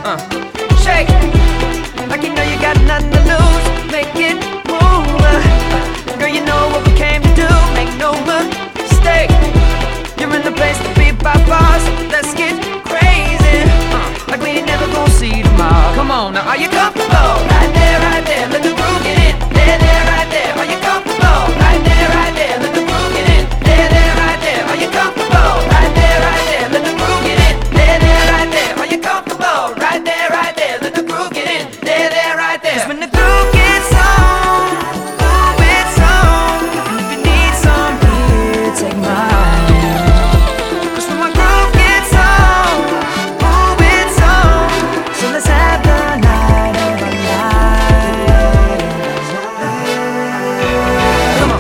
Shake, like you know you got nothing to lose. Make it move. Girl, you know what we came to do. Make no mistake. You're in the place to be by far, so let's get crazy. Like we ain't never gonna see tomorrow. Come on now, are you comfortable? Right there, let the groove get in. There, right there. Are you comfortable? Right there, let the groove get in. There, right there. Are you comfortable? Right there, let the groove get in. There, right there. Are you comfortable? Right there, let the groove get in. There, right there. 'Cause when the groove gets on, ooh, it's on. And if you need some here, take mine. 'Cause when my groove gets on, ooh, it's on. So let's have the night of our lives. Come on.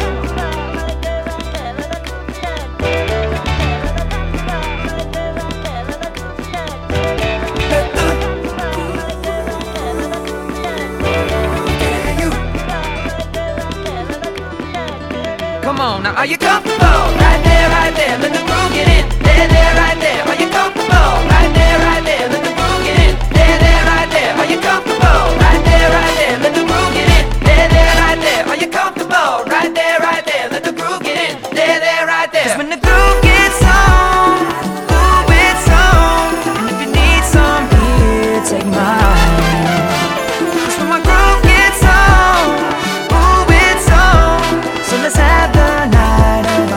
Come on now, are you comfortable? Right there, let the groove get in. There, right there. Are you comfortable? Right there, let the groove get in. There, right there. Are you comfortable? Right there, let the groove get in. There, right there. Are you comfortable? Right there, let the groove get in. There, right there. 'Cause when the groove gets on, ooh, it's on. And if you need some here, take mine. 'Cause when my groove gets on, ooh, it's on. So let's have the night of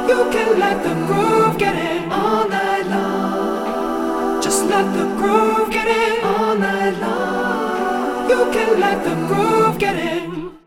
You can let the groove get in all night long. Just let the groove get in all night long. You can let the groove get in.